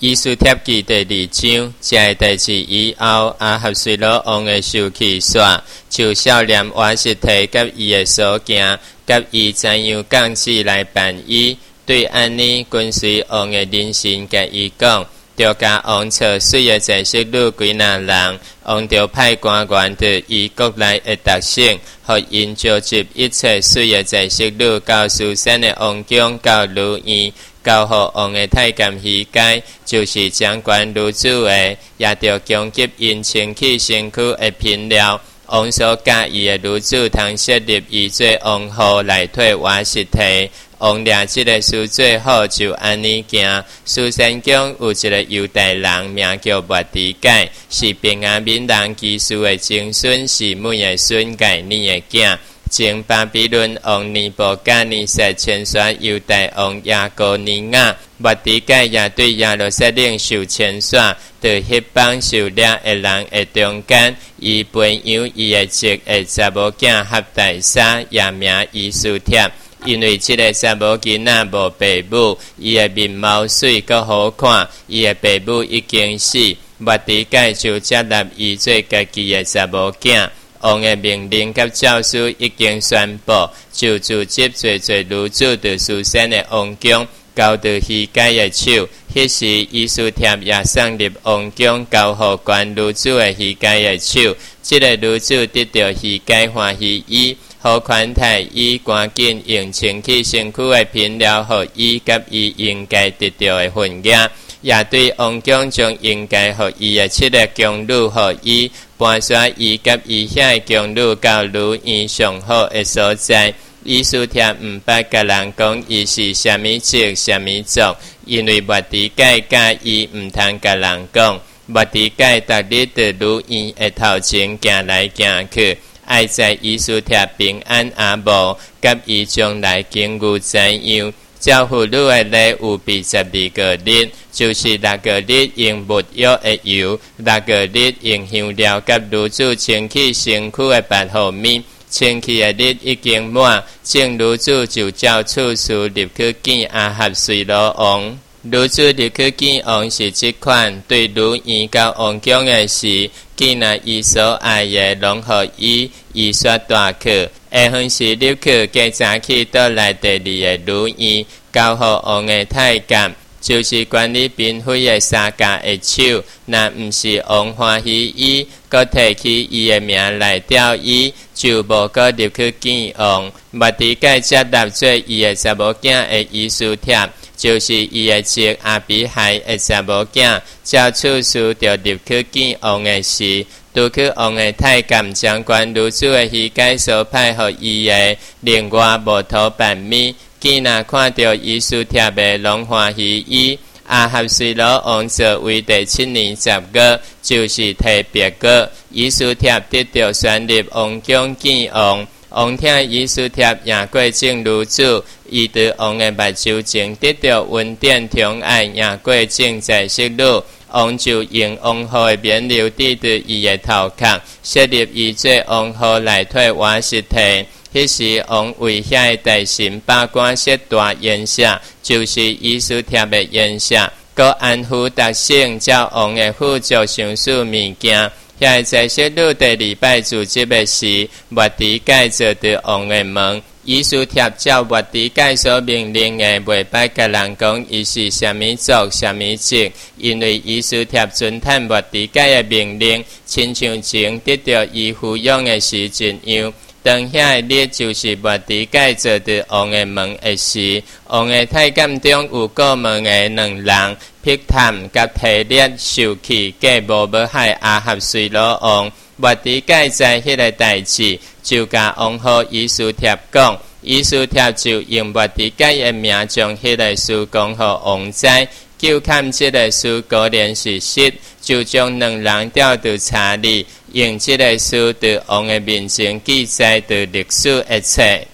以斯帖记第2章，这代志以后，亚哈随罗王的受气煞，就少年瓦实提甲伊的所行，甲伊怎样降旨来办伊。对安尼，跟随王的人臣甲伊讲，着甲王找水的在色女几那人，王着派官员到伊国内的特省，互因召集一切水的在色女到苏珊的王宫到如意。交互王的太监虚解，就是掌管女子的，也着供给因清气身躯的品料。王所介意的女子，通设立伊做王后来替瓦实提。王掠这个事最好，就安尼行。苏珊宫有一个犹太人，名叫末底改，是便雅悯人基述的曾孙，是每的孙改尼的囝。前巴比伦王尼布甲尼撒迁选犹太王亚哥尼亚，末底改也对耶路撒冷受迁选，在迄帮受掠的人的中间，伊培养伊的侄的查某囝合大沙，也名以斯帖。因为这个查某囡仔无爸母，伊的面貌水阁好看，伊的爸母已经死，末底改就接纳伊做家己的查某囝。王的命令甲诏书已经宣布，就组织做女子在苏珊的王宫，交到虚解的手。迄时以斯帖也送入王宫，交互管女子的虚解的手。这个女子得到虚解欢喜伊，好款待伊，赶紧用清气身躯的品料，互伊甲伊应该得到的份额。也对王宫将应该互伊的7个宫女，互伊搬刷伊甲伊遐的宫女到如意上好的所在。以斯帖毋捌甲人讲伊是啥物职啥物族，因为末底改教伊毋通甲人讲。末底改逐日在如意的头前行来行去，爱在以斯帖平安阿无，甲伊将来经过怎样。照妇女的礼有比12个日，就是6个日用没药的油，6个日用香料甲女子清气身躯的白毫面。清气的日已经满，正女子就照处事入去见亚哈随罗王。女子入去见王是这款，对如意到王宫的事，见那伊所爱的，拢互伊说大去。下昏时入去，加早起倒来第2个如意，交互王的太监，就是管理嫔妃的3家的手。若毋是王欢喜伊，搁提起伊的名来吊伊，就无搁入去见王。末底改接纳做伊的查某囝的以斯帖，就是伊的侄阿比海的查某囝，照处事着入去见王的事。拄去王的太监掌管女子的虚解所派互伊的，另外无图办米。见若看到以斯帖的，拢欢喜伊。亚哈随罗王做为第7年10月，就是特别月，以斯帖得到选入王宫见王。王听以斯帖赢过正女子，伊伫王的目睭前得到恩典宠爱，赢过正在色女。王就用王后的冕旒戴伫伊的头壳，设立伊做王后来替瓦实提。迄时王为遐的大臣把官设大宴席，就是以斯帖的宴席，搁安抚特省，照王的辅助上述物件。遐在色女第2摆组织的时，末底改坐伫王的门。以斯帖照末底改所命令的，袂捌甲人讲伊是啥物族啥物职，因为以斯帖遵趁末底改的命令，亲像前得到伊抚养的时一样。当遐的日，就是末底改坐伫王的门的时，王的太监中有过门的2人，辟探甲提列受气，计无要害亚哈随罗王。末底改知迄个代志，就甲王后以斯帖讲，以斯帖就用末底改的名，将迄个事讲互王知。究看这个事果然是实，就将2人调到查理，用这个事在王的面前记载在历史一册。